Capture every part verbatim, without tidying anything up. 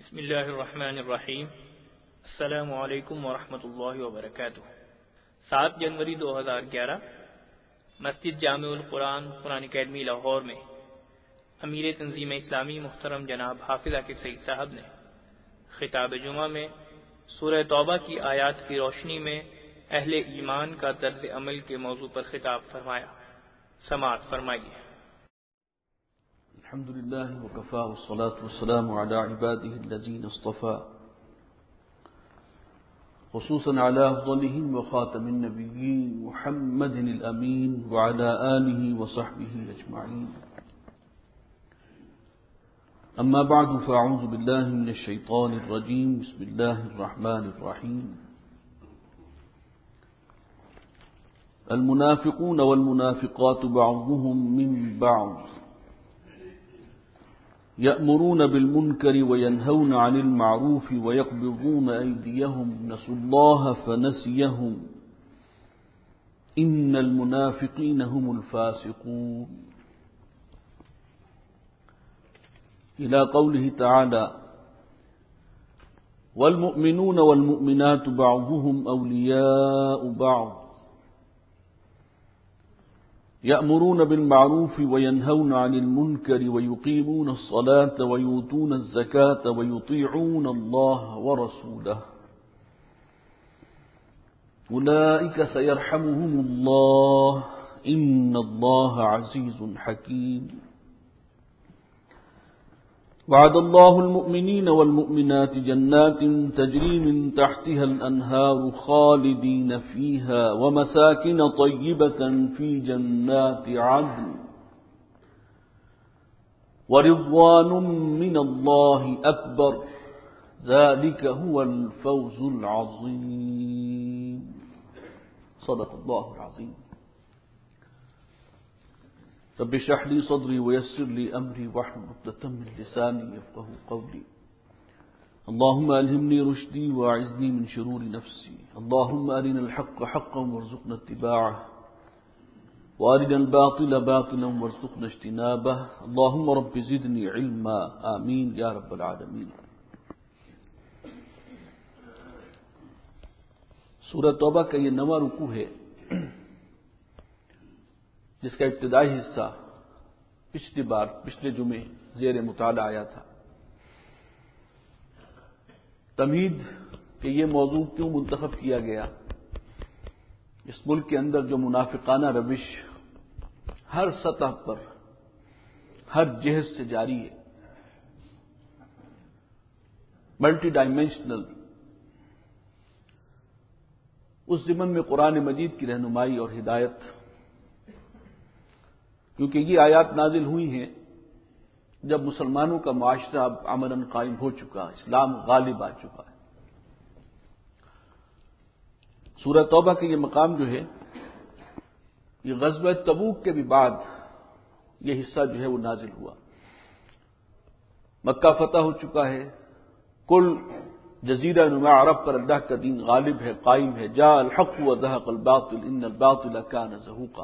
بسم اللہ الرحمن الرحیم۔ السلام علیکم ورحمۃ اللہ وبرکاتہ۔ سات جنوری دو ہزار گیارہ مسجد جامع القرآن قرآن اکیڈمی لاہور میں امیر تنظیم اسلامی محترم جناب حافظ عاقب سعید صاحب نے خطاب جمعہ میں سورہ توبہ کی آیات کی روشنی میں اہل ایمان کا طرز عمل کے موضوع پر خطاب فرمایا۔ سماعت فرمائیے۔ الحمد لله وكفى والصلاة والسلام على عباده الذين اصطفى، خصوصا على أفضلهم وخاتم النبيين محمد الأمين وعلى آله وصحبه أجمعين. أما بعد فأعوذ بالله من الشيطان الرجيم. بسم الله الرحمن الرحيم. المنافقون والمنافقات بعضهم من بعض يأمرون بالمنكر وينهون عن المعروف ويقبضون أيديهم نسوا الله فنسيهم إن المنافقين هم الفاسقون. إلى قوله تعالى والمؤمنون والمؤمنات بعضهم أولياء بعض يأمرون بالمعروف وينهون عن المنكر ويقيمون الصلاة ويؤتون الزكاة ويطيعون الله ورسوله أولئك سيرحمهم الله إن الله عزيز حكيم. وعد الله المؤمنين والمؤمنات جنات تجري من تحتها الأنهار خالدين فيها ومساكن طيبة في جنات عدن ورضوان من الله أكبر ذلك هو الفوز العظيم. صدق الله العظيم. رب اشرح لي صدري ويسر لي أمري واحلل عقدة من لساني يفقهوا قولي. اللهم ألهمني رشدي وأعذني من شرور نفسي. اللهم أرنا الحق حقا وارزقنا اتباعه وأرنا الباطل باطلا وارزقنا اجتنابه. اللهم رب زدني علما آمين يا رب العالمين. سورہ توبہ کا یہ نواں رکوع ہے جس کا ابتدائی حصہ پچھلی بار پچھلے جمعے زیر مطالعہ آیا تھا۔ تمہید کہ یہ موضوع کیوں منتخب کیا گیا، اس ملک کے اندر جو منافقانہ روش ہر سطح پر ہر جہت سے جاری ہے، ملٹی ڈائمینشنل، اس ضمن میں قرآن مجید کی رہنمائی اور ہدایت، کیونکہ یہ آیات نازل ہوئی ہیں جب مسلمانوں کا معاشرہ اب امن قائم ہو چکا، اسلام غالب آ چکا ہے۔ سورہ توبہ کا یہ مقام جو ہے، یہ غزوہ تبوک کے بھی بعد یہ حصہ جو ہے وہ نازل ہوا۔ مکہ فتح ہو چکا ہے، کل جزیرہ نما عرب پر اللہ کا دین غالب ہے، قائم ہے۔ جاء الحق وزهق الباطل ان الباطل كان زهوقا۔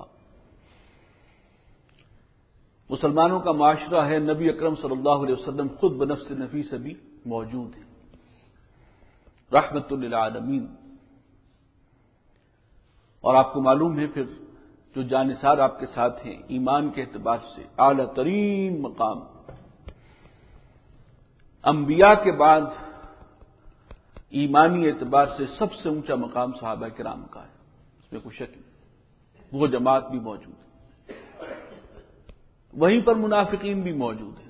مسلمانوں کا معاشرہ ہے، نبی اکرم صلی اللہ علیہ وسلم خود بنفس نفیس بھی موجود ہے، رحمت للعالمین۔ اور آپ کو معلوم ہے پھر جو جانثار آپ کے ساتھ ہیں، ایمان کے اعتبار سے اعلیٰ ترین مقام، انبیاء کے بعد ایمانی اعتبار سے سب سے اونچا مقام صحابہ کرام کا ہے، اس میں کوئی شک نہیں، وہ جماعت بھی موجود ہے۔ وہیں پر منافقین بھی موجود ہیں،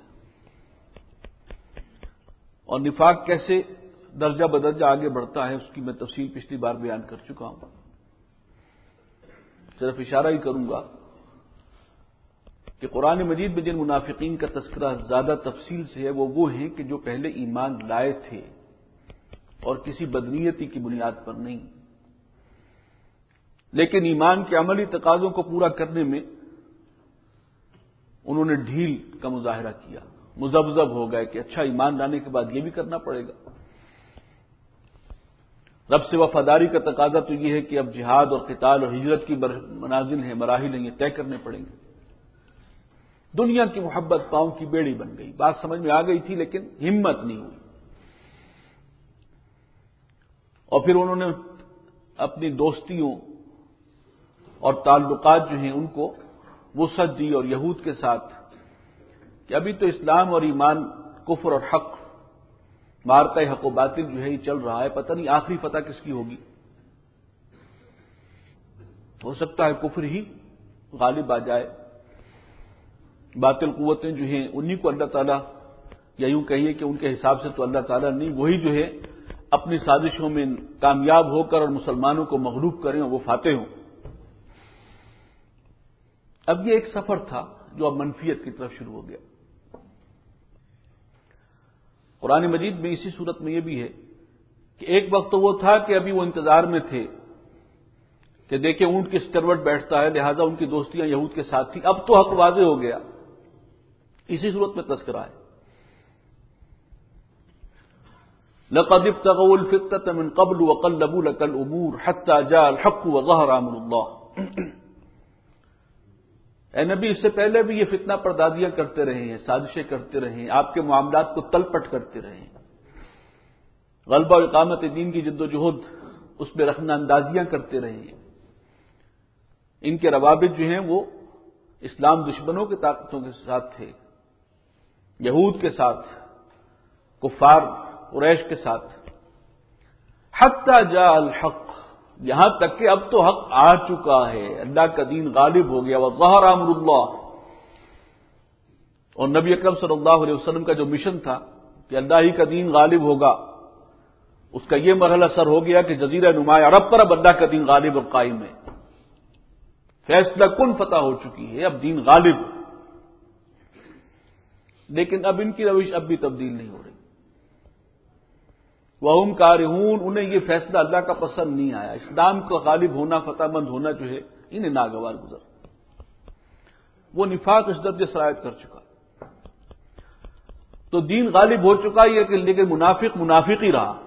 اور نفاق کیسے درجہ بدرجہ آگے بڑھتا ہے اس کی میں تفصیل پچھلی بار بیان کر چکا ہوں۔ صرف اشارہ ہی کروں گا کہ قرآن مجید میں جن منافقین کا تذکرہ زیادہ تفصیل سے ہے وہ وہ ہیں کہ جو پہلے ایمان لائے تھے اور کسی بدنیتی کی بنیاد پر نہیں، لیکن ایمان کے عملی تقاضوں کو پورا کرنے میں انہوں نے ڈھیل کا مظاہرہ کیا، مذبذب ہو گئے کہ اچھا ایمان لانے کے بعد یہ بھی کرنا پڑے گا۔ رب سے وفاداری کا تقاضا تو یہ ہے کہ اب جہاد اور قتال اور ہجرت کی منازل ہیں، مراحل ہیں، یہ طے کرنے پڑیں گے۔ دنیا کی محبت پاؤں کی بیڑی بن گئی، بات سمجھ میں آ گئی تھی لیکن ہمت نہیں ہوئی۔ اور پھر انہوں نے اپنی دوستیوں اور تعلقات جو ہیں ان کو وسعت دی، اور یہود کے ساتھ کہ ابھی تو اسلام اور ایمان، کفر اور حق، مارکہ حق و باطل جو ہے یہ چل رہا ہے، پتہ نہیں آخری فتح کس کی ہوگی، ہو سکتا ہے کفر ہی غالب آ جائے، باطل قوتیں جو ہیں انہی کو اللہ تعالیٰ، یا یوں کہیے کہ ان کے حساب سے تو اللہ تعالیٰ نہیں، وہی جو ہے اپنی سازشوں میں کامیاب ہو کر اور مسلمانوں کو مغلوب کریں اور وہ فاتح ہوں۔ اب یہ ایک سفر تھا جو اب منفیت کی طرف شروع ہو گیا۔ قرآن مجید میں اسی صورت میں یہ بھی ہے کہ ایک وقت تو وہ تھا کہ ابھی وہ انتظار میں تھے کہ دیکھیں اونٹ کس کروٹ بیٹھتا ہے، لہذا ان کی دوستیاں یہود کے ساتھ تھیں، اب تو حق واضح ہو گیا، اسی صورت میں تذکرہ ہے۔ لَقَدِ ابْتَغَوُا الْفِتْنَةَ مِنْ قَبْلُ وَقَلَّبُوا لَكَ الْأُمُورَ حَتَّى جَاءَ الْحَقُّ وَظَهَرَ أَمْرُ اللَّهِ۔ اے نبی، اس سے پہلے بھی یہ فتنہ پردازیاں کرتے رہے ہیں، سازشیں کرتے رہے ہیں، آپ کے معاملات کو تلپٹ کرتے رہے ہیں، غلبہ و اقامت دین کی جد و جہد اس میں رخنہ اندازیاں کرتے رہے ہیں۔ ان کے روابط جو ہیں وہ اسلام دشمنوں کی طاقتوں کے ساتھ تھے، یہود کے ساتھ، کفار قریش کے ساتھ، حتی جاء الحق، یہاں تک کہ اب تو حق آ چکا ہے، اللہ کا دین غالب ہو گیا، وظہر امر اللہ، اور نبی اکرم صلی اللہ علیہ وسلم کا جو مشن تھا کہ اللہ ہی کا دین غالب ہوگا، اس کا یہ مرحلہ سر ہو گیا کہ جزیرہ نما عرب پر اب اللہ کا دین غالب اور قائم ہے، فیصلہ کن فتح ہو چکی ہے، اب دین غالب۔ لیکن اب ان کی روش اب بھی تبدیل نہیں ہو رہی، وَهُمْ كَارِهُونَ، انہیں یہ فیصلہ اللہ کا پسند نہیں آیا، اسلام کا غالب ہونا، فتح مند ہونا جو ہے انہیں ناگوار گزر، وہ نفاق اس درجے سرایت کر چکا، تو دین غالب ہو چکا یہ کہ لیکن منافق منافق ہی رہا۔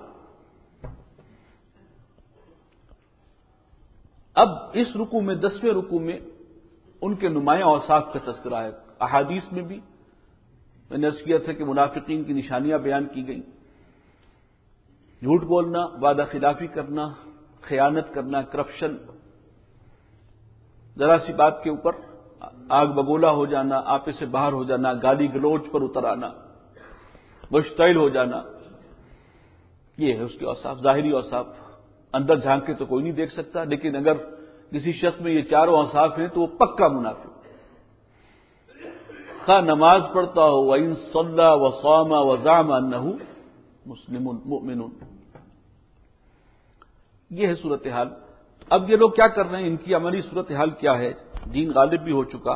اب اس رکوع میں، دسویں رکوع میں ان کے نمایاں اوصاف کا تذکرہ ہے، احادیث میں بھی میں نے عرض کیا تھا کہ منافقین کی نشانیاں بیان کی گئیں، جھوٹ بولنا، وعدہ خلافی کرنا، خیانت کرنا، کرپشن، ذرا سی بات کے اوپر آگ بگولا ہو جانا، آپے سے باہر ہو جانا، گالی گلوچ پر اتر آنا، مشتعل ہو جانا، یہ ہے اس کے اوصاف، ظاہری اوصاف، اندر جھانک کے تو کوئی نہیں دیکھ سکتا، لیکن اگر کسی شخص میں یہ چاروں اوصاف ہیں تو وہ پکا منافق، خواہ نماز پڑھتا ہو، وَإِن صَلَّى وَصَامَ وَزَعَمَ أَنَّهُ مسلم مؤمن، یہ ہے صورتحال۔ اب یہ لوگ کیا کر رہے ہیں، ان کی عملی صورتحال کیا ہے؟ دین غالب بھی ہو چکا،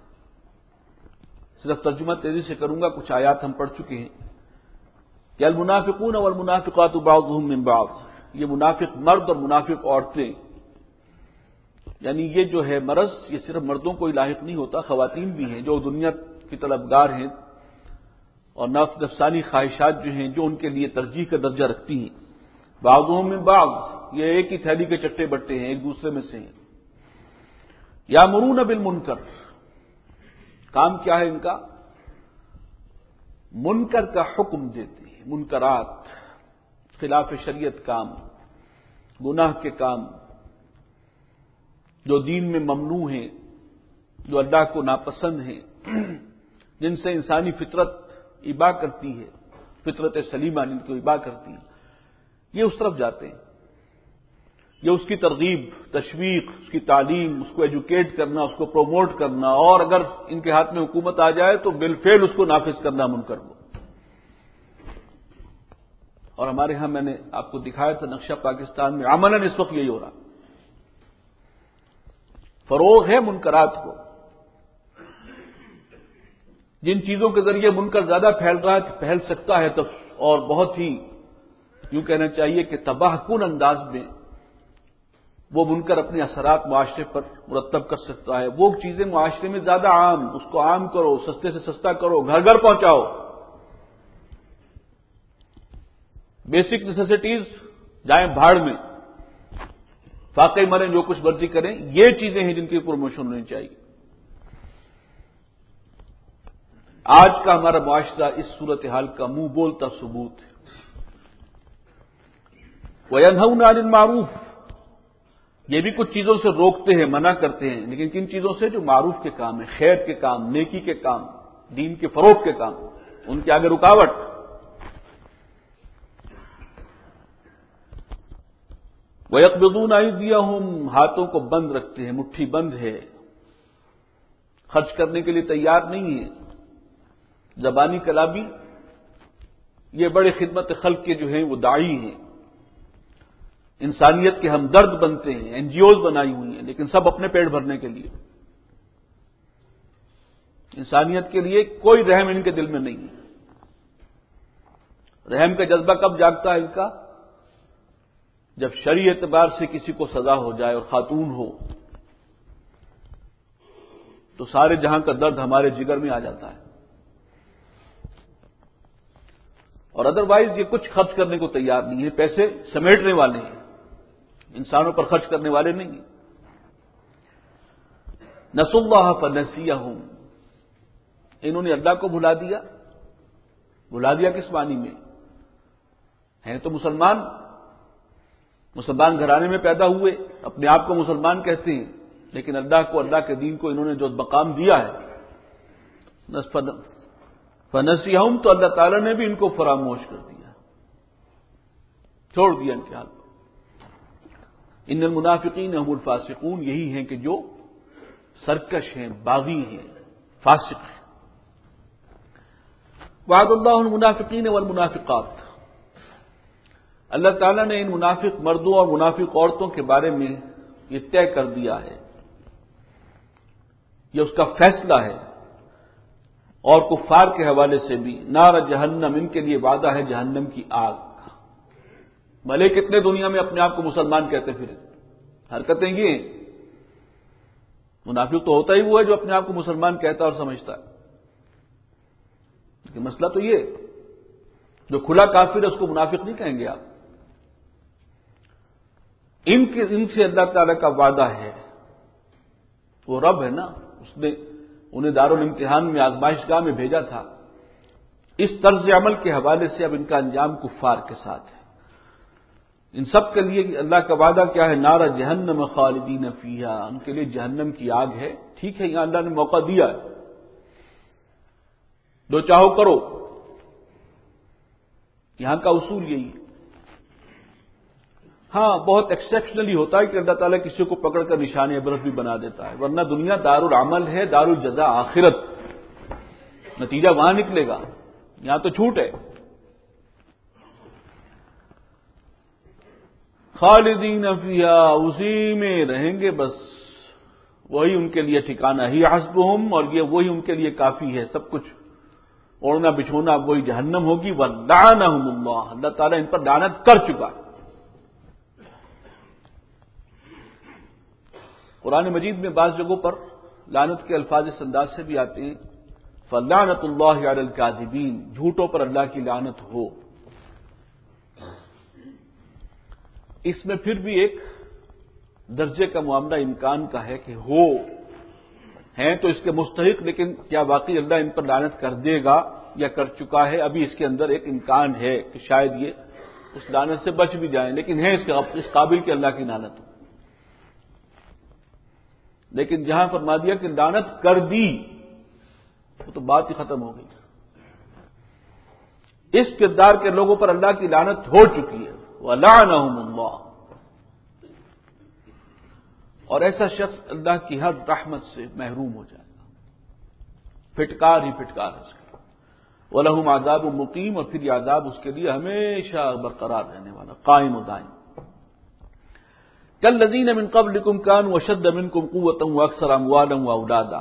صرف ترجمہ تیزی سے کروں گا، کچھ آیات ہم پڑھ چکے ہیں کہ المنافقون والمنافقات بعضهم من بعض، یہ منافق مرد اور منافق عورتیں، یعنی یہ جو ہے مرض یہ صرف مردوں کو ہی لاحق نہیں ہوتا، خواتین بھی ہیں جو دنیا کی طلبگار ہیں اور نفسانی خواہشات جو ہیں جو ان کے لیے ترجیح کا درجہ رکھتی ہیں، بعضهم من بعض، یہ ایک ہی تھیلی کے چٹے بٹے ہیں، ایک دوسرے میں سے ہیں، یامرون بالمنکر، کام کیا ہے ان کا؟ منکر کا حکم دیتے ہیں، منکرات، خلاف شریعت کام، گناہ کے کام جو دین میں ممنوع ہیں، جو اللہ کو ناپسند ہیں، جن سے انسانی فطرت ابا کرتی ہے، فطرت سلیمہ جن کو ابا کرتی ہے، یہ اس طرف جاتے ہیں، یہ اس کی ترغیب، تشویق، اس کی تعلیم، اس کو ایجوکیٹ کرنا، اس کو پروموٹ کرنا، اور اگر ان کے ہاتھ میں حکومت آ جائے تو بالفعل اس کو نافذ کرنا منکر کو۔ اور ہمارے ہاں میں نے آپ کو دکھایا تھا نقشہ پاکستان میں عملاً اس وقت یہی ہو رہا، فروغ ہے منکرات کو، جن چیزوں کے ذریعے منکر زیادہ پھیل رہا ہے، پھیل سکتا ہے تو اور بہت ہی یوں کہنا چاہیے کہ تباہ کن انداز میں وہ منکر اپنے اثرات معاشرے پر مرتب کر سکتا ہے، وہ چیزیں معاشرے میں زیادہ عام، اس کو عام کرو، سستے سے سستا کرو، گھر گھر پہنچاؤ، بیسک نیسیسٹیز جائیں بھاڑ میں، فاقے مریں، جو کچھ مرضی کریں، یہ چیزیں ہیں جن کی پروموشن ہونی چاہیے۔ آج کا ہمارا معاشرہ اس صورتحال کا منہ بولتا ثبوت ہے۔ وَيَنْهَوْنَ عَنِ الْمَعْرُوفِ، یہ بھی کچھ چیزوں سے روکتے ہیں، منع کرتے ہیں، لیکن کن چیزوں سے؟ جو معروف کے کام ہیں، خیر کے کام، نیکی کے کام، دین کے فروغ کے کام، ان کے آگے رکاوٹ۔ وَيَقْبِضُونَ أَيْدِيَهُمْ، ہاتھوں کو بند رکھتے ہیں، مٹھی بند ہے، خرچ کرنے کے لیے تیار نہیں ہے۔ زبانی کلابی یہ بڑے خدمت خلق کے جو ہیں وہ داعی ہیں، انسانیت کے ہمدرد بنتے ہیں، این جی اوز بنائی ہوئی ہیں، لیکن سب اپنے پیٹ بھرنے کے لیے، انسانیت کے لیے کوئی رحم ان کے دل میں نہیں ہے۔ رحم کا جذبہ کب جاگتا ہے ان کا؟ جب شرعی اعتبار سے کسی کو سزا ہو جائے اور خاتون ہو تو سارے جہاں کا درد ہمارے جگر میں آ جاتا ہے، اور ادروائز یہ کچھ خرچ کرنے کو تیار نہیں ہے، پیسے سمیٹنے والے ہیں، انسانوں پر خرچ کرنے والے نہیں ہیں۔ نسوا اللہ فنسیہم، انہوں نے اللہ کو بھلا دیا۔ بھلا دیا کس معنی میں؟ ہیں تو مسلمان، مسلمان گھرانے میں پیدا ہوئے، اپنے آپ کو مسلمان کہتے ہیں، لیکن اللہ کو، اللہ کے دین کو انہوں نے جو مقام دیا ہے، فنسیہم، تو اللہ تعالیٰ نے بھی ان کو فراموش کر دیا، چھوڑ دیا ان کے حال پر۔ ان المنافقین هم الفاسقون، یہی ہیں کہ جو سرکش ہیں، باغی ہیں، فاسق ہیں۔ وعد اللہ المنافقین والمنافقات، اللہ تعالیٰ نے ان منافق مردوں اور منافق عورتوں کے بارے میں یہ طے کر دیا ہے، یہ اس کا فیصلہ ہے، اور کفار کے حوالے سے بھی نار جہنم، ان کے لیے وعدہ ہے جہنم کی آگ کا۔ بھلے کتنے دنیا میں اپنے آپ کو مسلمان کہتے پھرے، حرکتیں یہ ہیں۔ منافق تو ہوتا ہی وہ ہے جو اپنے آپ کو مسلمان کہتا اور سمجھتا ہے، لیکن مسئلہ تو یہ، جو کھلا کافر ہے اس کو منافق نہیں کہیں گے آپ۔ ان کے ان سے اللہ تعالی کا وعدہ ہے، وہ رب ہے نا، اس نے انہیں دارالامتحان میں، آزمائش گاہ میں بھیجا تھا۔ اس طرز عمل کے حوالے سے اب ان کا انجام کفار کے ساتھ ہے۔ ان سب کے لیے اللہ کا وعدہ کیا ہے؟ نار جہنم خالدین فیہا، ان کے لیے جہنم کی آگ ہے۔ ٹھیک ہے، یہاں اللہ نے موقع دیا ہے، جو چاہو کرو، یہاں کا اصول یہی ہے۔ ہاں، بہت ایکسیپشنلی ہوتا ہے کہ اللہ تعالیٰ کسی کو پکڑ کر نشان عبرت بھی بنا دیتا ہے، ورنہ دنیا دار العمل ہے، دار الجزا آخرت، نتیجہ وہاں نکلے گا، یہاں تو چھوٹ ہے۔ خالدین فیہا، اسی میں رہیں گے بس، وہی ان کے لیے ٹھکانہ ہی حسبہم، اور یہ وہی ان کے لیے کافی ہے، سب کچھ اوڑھنا بچھونا وہی جہنم ہوگی۔ ولعنہم اللہ، اللہ تعالیٰ ان پر لعنت کر چکا ہے۔ قرآن مجید میں بعض جگہوں پر لعنت کے الفاظ اس انداز سے بھی آتے ہیں، فلعنۃ اللہ علی الکاذبین، جھوٹوں پر اللہ کی لعنت ہو۔ اس میں پھر بھی ایک درجے کا معاملہ امکان کا ہے کہ ہو، ہیں تو اس کے مستحق، لیکن کیا واقعی اللہ ان پر لعنت کر دے گا یا کر چکا ہے؟ ابھی اس کے اندر ایک امکان ہے کہ شاید یہ اس لعنت سے بچ بھی جائیں، لیکن ہے اس قابل کہ اللہ کی لعنت ہو۔ لیکن جہاں فرما دیا کہ لعنت کر دی، وہ تو بات ہی ختم ہو گئی۔ اس کردار کے لوگوں پر اللہ کی لعنت ہو چکی ہے، وَلَعَنَهُمُ اللَّهُ، اور ایسا شخص اللہ کی ہر رحمت سے محروم ہو جائے گا، پھٹکار ہی پھٹکار ہے اس کا۔ وَلَهُمْ عَذَابٌ مُقِيمٌ، اور پھر یہ عذاب اس کے لیے ہمیشہ برقرار رہنے والا، قائم و دائم۔ كالذين من قبلكم كانوا اشد منكم قوة واكثر اموالا واولادا،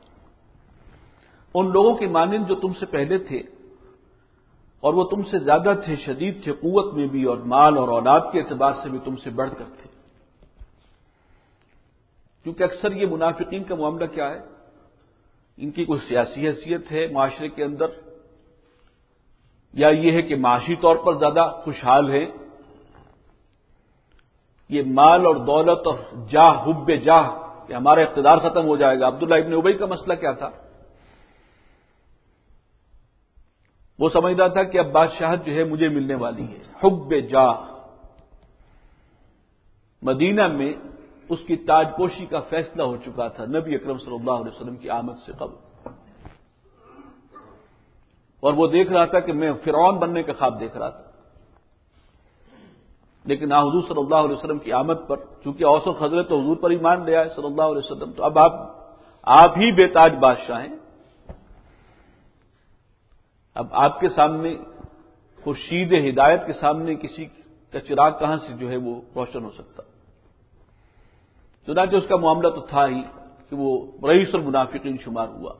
ان لوگوں کی مانند جو تم سے پہلے تھے اور وہ تم سے زیادہ تھے، شدید تھے قوت میں بھی اور مال اور اولاد کے اعتبار سے بھی تم سے بڑھ کر تھے۔ کیونکہ اکثر یہ منافقین کا معاملہ کیا ہے، ان کی کوئی سیاسی حیثیت ہے معاشرے کے اندر، یا یہ ہے کہ معاشی طور پر زیادہ خوشحال ہیں، یہ مال اور دولت اور جاہ، حب جاہ، کہ ہمارا اقتدار ختم ہو جائے گا۔ عبداللہ ابن ابی کا مسئلہ کیا تھا؟ وہ سمجھتا تھا کہ اب بادشاہت جو ہے مجھے ملنے والی ہے، حب جاہ، مدینہ میں اس کی تاج پوشی کا فیصلہ ہو چکا تھا نبی اکرم صلی اللہ علیہ وسلم کی آمد سے قبل، اور وہ دیکھ رہا تھا کہ میں فرعون بننے کا خواب دیکھ رہا تھا، لیکن حضور صلی اللہ علیہ وسلم کی آمد پر چونکہ اوس و خزرج تو حضور پر ایمان لے آئے صلی اللہ علیہ وسلم، تو اب آپ آپ ہی بے تاج بادشاہ ہیں، اب آپ کے سامنے خورشید ہدایت کے سامنے کسی کا چراغ کہاں سے جو ہے وہ روشن ہو سکتا؟ چنانچہ اس کا معاملہ تو تھا ہی کہ وہ رئیس المنافقین شمار ہوا۔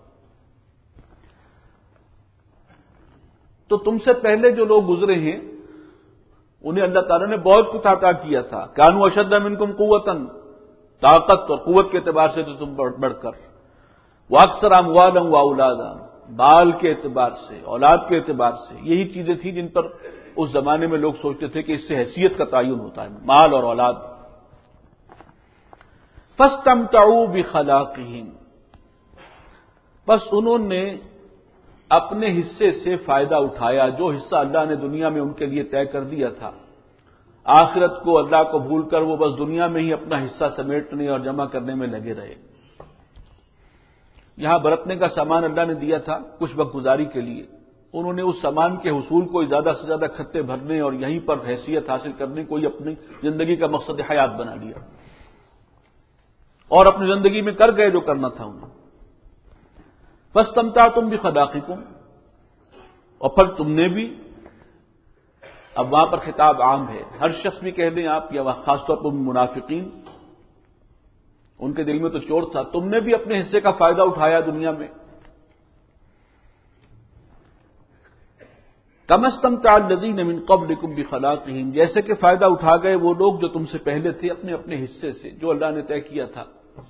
تو تم سے پہلے جو لوگ گزرے ہیں انہیں اللہ تعالیٰ نے بہت کچھ عطا کیا تھا، کانوا اشد منکم قوتاً، طاقت اور قوت کے اعتبار سے تو تم بڑھ کر، واکثر اموالا واولادا، بال کے اعتبار سے، اولاد کے اعتبار سے، یہی چیزیں تھیں جن پر اس زمانے میں لوگ سوچتے تھے کہ اس سے حیثیت کا تعین ہوتا ہے، مال اور اولاد۔ فاستمتعوا بخلاقہم، بس انہوں نے اپنے حصے سے فائدہ اٹھایا، جو حصہ اللہ نے دنیا میں ان کے لیے طے کر دیا تھا، آخرت کو اللہ کو بھول کر وہ بس دنیا میں ہی اپنا حصہ سمیٹنے اور جمع کرنے میں لگے رہے۔ یہاں برتنے کا سامان اللہ نے دیا تھا کچھ وقت گزاری کے لیے، انہوں نے اس سامان کے حصول کو زیادہ سے زیادہ کھٹے بھرنے اور یہیں پر حیثیت حاصل کرنے کو ہی اپنی زندگی کا مقصد حیات بنا لیا، اور اپنی زندگی میں کر گئے جو کرنا تھا انہیں۔ فاستمتعتم بخلاقکم، اور پھر تم نے بھی، اب وہاں پر خطاب عام ہے، ہر شخص بھی کہہ دیں آپ، یا خاص طور پر منافقین، ان کے دل میں تو چور تھا، تم نے بھی اپنے حصے کا فائدہ اٹھایا دنیا میں۔ کما استمتع الذین من قبلکم بخلاقہم، جیسے کہ فائدہ اٹھا گئے وہ لوگ جو تم سے پہلے تھے اپنے اپنے حصے سے جو اللہ نے طے کیا تھا۔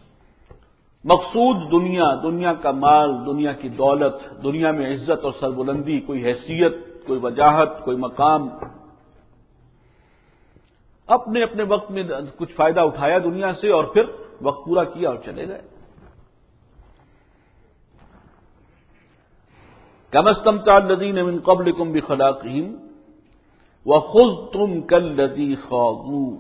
مقصود دنیا، دنیا کا مال، دنیا کی دولت، دنیا میں عزت اور سربلندی، کوئی حیثیت، کوئی وجاہت، کوئی مقام، اپنے اپنے وقت میں کچھ فائدہ اٹھایا دنیا سے اور پھر وقت پورا کیا اور چلے گئے۔ کما استمتع الذین من قبلکم بخلاقہم وخذتم کالذی خاضوا،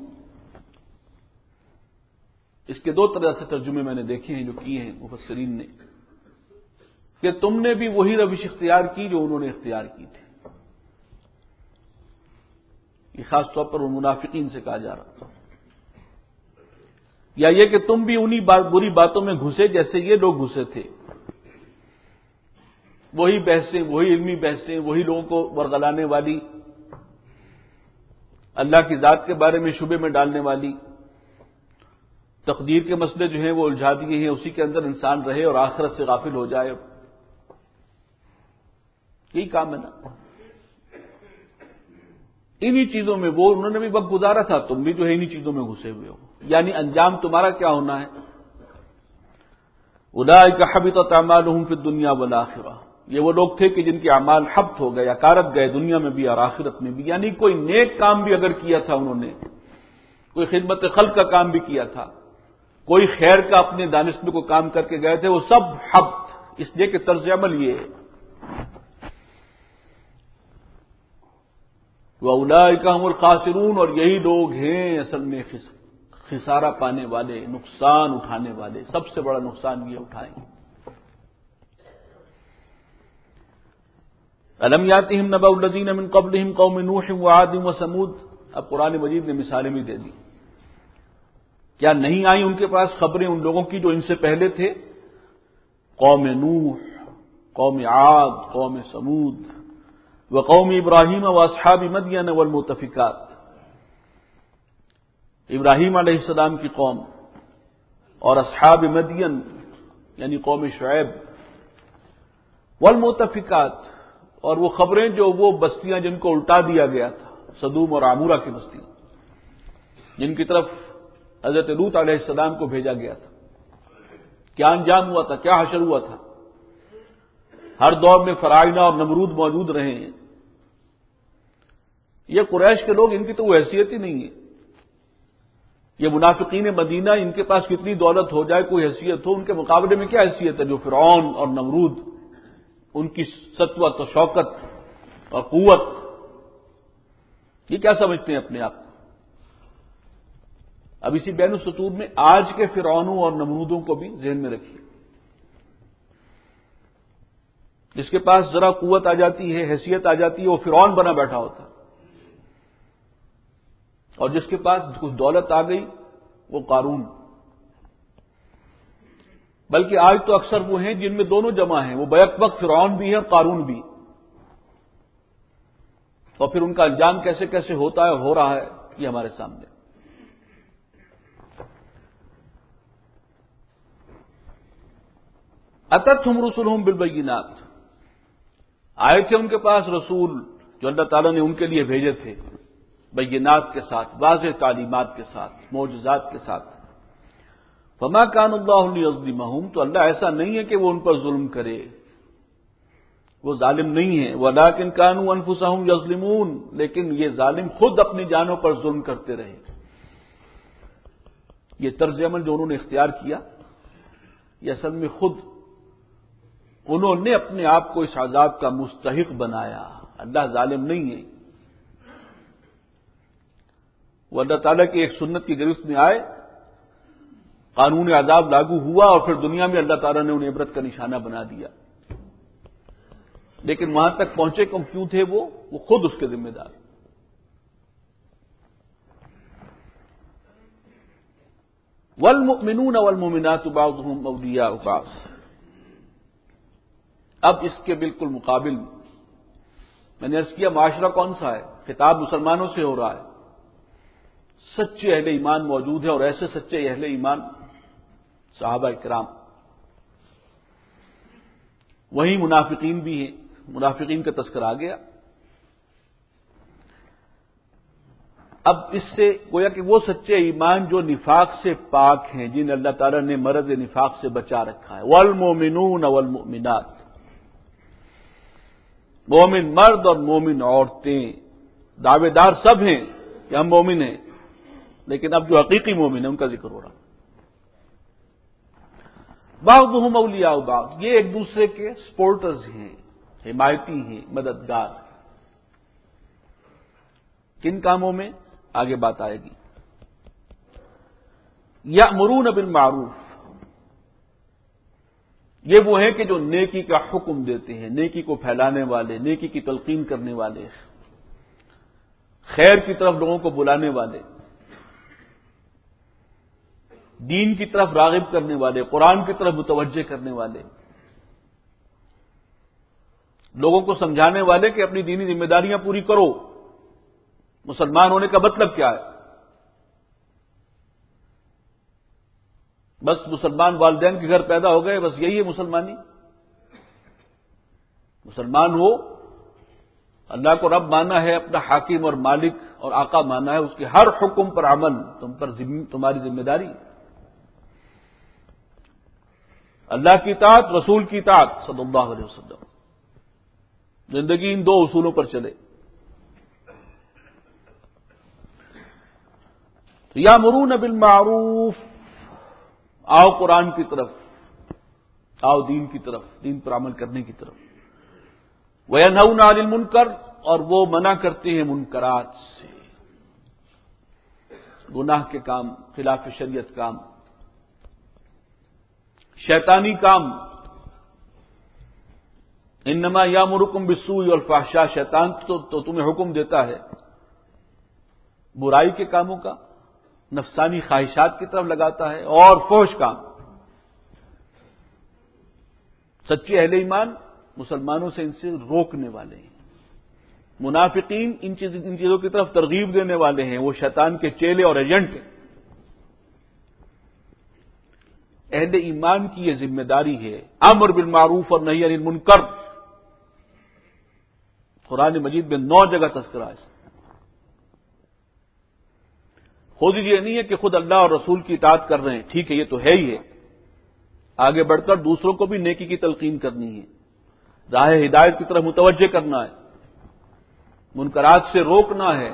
اس کے دو طرح سے ترجمے میں نے دیکھے ہیں جو کیے ہیں مفسرین نے، کہ تم نے بھی وہی روش اختیار کی جو انہوں نے اختیار کی تھی۔ یہ خاص طور پر ان منافقین سے کہا جا رہا تھا، یا یہ کہ تم بھی انہی بات بری باتوں میں گھسے جیسے یہ لوگ گھسے تھے، وہی بحثیں، وہی علمی بحثیں، وہی لوگوں کو ورغلانے والی، اللہ کی ذات کے بارے میں شبے میں ڈالنے والی، تقدیر کے مسئلے جو ہیں وہ الجھا دیے ہیں، اسی کے اندر انسان رہے اور آخرت سے غافل ہو جائے، یہی کام ہے نا۔ انہی چیزوں میں وہ انہوں نے بھی وقت گزارا تھا، تم بھی جو ہے انہی چیزوں میں گھسے ہوئے ہو، یعنی انجام تمہارا کیا ہونا ہے؟ اولئک حبطت اعمالہم فی الدنیا والآخرہ، یہ وہ لوگ تھے کہ جن کے اعمال حبط ہو گئے، اکارت گئے دنیا میں بھی اور آخرت میں بھی، یعنی کوئی نیک کام بھی اگر کیا تھا انہوں نے، کوئی خدمت خلق کا کام بھی کیا تھا، کوئی خیر کا اپنے دانش میں کو کام کر کے گئے تھے، وہ سب حبط، اس لیے کہ طرز عمل یہ ہے۔ وَأُولَٰئِكَ هُمُ الْخَاسِرُونَ، اور یہی لوگ ہیں اصل میں خسارہ پانے والے، نقصان اٹھانے والے، سب سے بڑا نقصان یہ اٹھائیں۔ أَلَمْ يَأْتِهِمْ نَبَأُ الَّذِينَ مِن قَبْلِهِمْ قَوْمِ نُوحٍ وَعَادٍ وَثَمُودَ، اب قرآن مجید نے مثالیں بھی دے دی، کیا نہیں آئی ان کے پاس خبریں ان لوگوں کی جو ان سے پہلے تھے؟ قوم نوح، قوم عاد، قوم ثمود، وقوم ابراہیم واصحاب مدین والمؤتفکات، ابراہیم علیہ السلام کی قوم اور اصحاب مدین یعنی قوم شعیب، والمؤتفکات، اور وہ خبریں جو وہ بستیاں جن کو الٹا دیا گیا تھا، سدوم اور عمورہ کی بستیاں جن کی طرف حضرت لوط علیہ السلام کو بھیجا گیا تھا، کیا انجام ہوا تھا، کیا حشر ہوا تھا۔ ہر دور میں فرعونہ اور نمرود موجود رہے ہیں، یہ قریش کے لوگ، ان کی تو وہ حیثیت ہی نہیں ہے۔ یہ منافقین مدینہ، ان کے پاس کتنی دولت ہو جائے، کوئی حیثیت ہو، ان کے مقابلے میں کیا حیثیت ہے جو فرعون اور نمرود، ان کی سطوت و شوکت اور قوت، یہ کیا سمجھتے ہیں اپنے آپ کو؟ اب اسی بین السطور میں آج کے فرعونوں اور نمرودوں کو بھی ذہن میں رکھیے. جس کے پاس ذرا قوت آ جاتی ہے، حیثیت آ جاتی ہے، وہ فرعون بنا بیٹھا ہوتا ہے، اور جس کے پاس کچھ دولت آ گئی وہ قارون. بلکہ آج تو اکثر وہ ہیں جن میں دونوں جمع ہیں، وہ بیک وقت فرعون بھی ہے اور قارون بھی. اور پھر ان کا انجام کیسے کیسے ہوتا ہے اور ہو رہا ہے یہ ہمارے سامنے. اتتہم رسلہم بالبینات، آئے تھے ان کے پاس رسول جو اللہ تعالیٰ نے ان کے لیے بھیجے تھے، بینات کے ساتھ، واضح تعلیمات کے ساتھ، معجزات کے ساتھ. فما کان اللہ لیظلمہم، تو اللہ ایسا نہیں ہے کہ وہ ان پر ظلم کرے، وہ ظالم نہیں ہے. ولکن کانوا انفسہم یظلمون، لیکن یہ ظالم خود اپنی جانوں پر ظلم کرتے رہے. یہ طرز عمل جو انہوں نے اختیار کیا، یہ اصل میں خود انہوں نے اپنے آپ کو اس عذاب کا مستحق بنایا. اللہ ظالم نہیں ہے. وہ اللہ تعالیٰ کی ایک سنت کی گرفت میں آئے، قانون عذاب لاگو ہوا، اور پھر دنیا میں اللہ تعالیٰ نے انہیں عبرت کا نشانہ بنا دیا. لیکن وہاں تک پہنچے کیوں تھے وہ وہ خود اس کے ذمہ دار. والمؤمنون والمؤمنات بعضهم اولیاء بعض. اب اس کے بالکل مقابل میں نے عرض کیا معاشرہ کون سا ہے؟ خطاب مسلمانوں سے ہو رہا ہے. سچے اہل ایمان موجود ہیں، اور ایسے سچے اہل ایمان صحابہ کرام. وہیں منافقین بھی ہیں، منافقین کا تذکرہ آ گیا. اب اس سے گویا کہ وہ سچے ایمان جو نفاق سے پاک ہیں، جن اللہ تعالیٰ نے مرض نفاق سے بچا رکھا ہے. والمؤمنون والمؤمنات، مومن مرد اور مومن عورتیں دعوے دار سب ہیں کہ ہم مومن ہیں، لیکن اب جو حقیقی مومن ہیں ان کا ذکر ہو رہا. بعضهم اولیاء بعض، یہ ایک دوسرے کے سپورٹرز ہیں، حمایتی ہیں، مددگار. کن کاموں میں؟ آگے بات آئے گی. یأمرون بالمعروف، یہ وہ ہیں کہ جو نیکی کا حکم دیتے ہیں، نیکی کو پھیلانے والے، نیکی کی تلقین کرنے والے، خیر کی طرف لوگوں کو بلانے والے، دین کی طرف راغب کرنے والے، قرآن کی طرف متوجہ کرنے والے، لوگوں کو سمجھانے والے کہ اپنی دینی ذمہ داریاں پوری کرو. مسلمان ہونے کا مطلب کیا ہے؟ بس مسلمان والدین کے گھر پیدا ہو گئے، بس یہی ہے مسلمانی؟ مسلمان ہو، اللہ کو رب مانا ہے، اپنا حاکم اور مالک اور آقا مانا ہے، اس کے ہر حکم پر عمل تم پر تمہاری ذمہ داری. اللہ کی اطاعت، رسول کی اطاعت صلی اللہ علیہ وسلم. زندگی ان دو اصولوں پر چلے. تو یامرون بالمعروف، آؤ قرآن کی طرف، آؤ دین کی طرف، دین پر عمل کرنے کی طرف. وینہون عن المنکر، اور وہ منع کرتے ہیں منکرات سے، گناہ کے کام، خلاف شریعت کام، شیطانی کام. انما یامرکم بالسوء والفحشاء، شیطان تو, تو تمہیں حکم دیتا ہے برائی کے کاموں کا، نفسانی خواہشات کی طرف لگاتا ہے، اور فحش کام. سچے اہل ایمان مسلمانوں سے ان سے روکنے والے ہیں. منافقین ان چیز ان چیزوں کی طرف ترغیب دینے والے ہیں، وہ شیطان کے چیلے اور ایجنٹ ہیں. اہل ایمان کی یہ ذمہ داری ہے، امر بالمعروف اور نہی عن المنکر. قرآن مجید میں نو جگہ تذکرہ ہے. خود یہ نہیں ہے کہ خود اللہ اور رسول کی اطاعت کر رہے ہیں، ٹھیک ہے یہ تو ہے ہی ہے، آگے بڑھ کر دوسروں کو بھی نیکی کی تلقین کرنی ہے، راہ ہدایت کی طرف متوجہ کرنا ہے، منکرات سے روکنا ہے.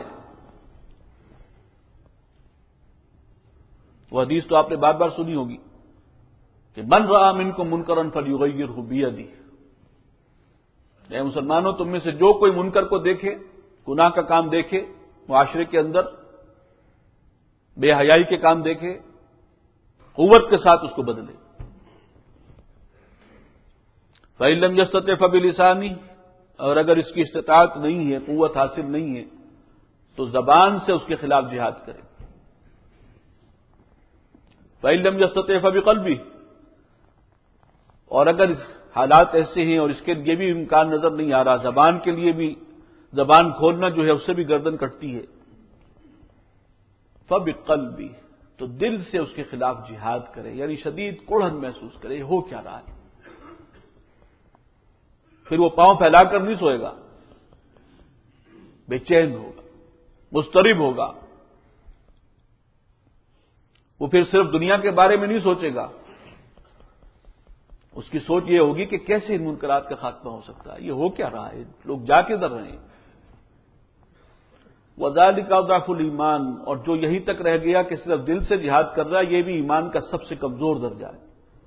وہ حدیث تو آپ نے بار بار سنی ہوگی کہ من رأى منکم منکرا فلیغیرہ بیدہ. اے مسلمانوں، تم میں سے جو کوئی منکر کو دیکھے، گناہ کا کام دیکھے معاشرے کے اندر، بے حیائی کے کام دیکھے، قوت کے ساتھ اس کو بدلے۔ فَإِن لَّمْ يَسْتَطِعْ فَبِلِسَانِهِ، اور اگر اس کی استطاعت نہیں ہے، قوت حاصل نہیں ہے، تو زبان سے اس کے خلاف جہاد کرے۔ فَإِن لَّمْ يَسْتَطِعْ فَبِقَلْبِهِ، اور اگر حالات ایسے ہیں اور اس کے لیے بھی امکان نظر نہیں آ رہا، زبان کے لیے بھی، زبان کھولنا جو ہے اس سے بھی گردن کٹتی ہے، فَبِقَلْبِهِ، تو دل سے اس کے خلاف جہاد کرے، یعنی شدید کڑھن محسوس کرے ہو کیا رہا ہے۔ پھر وہ پاؤں پھیلا کر نہیں سوئے گا، بے چین ہوگا، مضطرب ہوگا۔ وہ پھر صرف دنیا کے بارے میں نہیں سوچے گا، اس کی سوچ یہ ہوگی کہ کیسے ان منکرات کا خاتمہ ہو سکتا ہے، یہ ہو کیا رہا ہے، لوگ جا کے در رہے ہیں۔ وَذَلِكَ أَضْعَفُ الْإِيمَانِ، اور جو یہی تک رہ گیا کہ صرف دل سے جہاد کر رہا ہے، یہ بھی ایمان کا سب سے کمزور درجہ ہے۔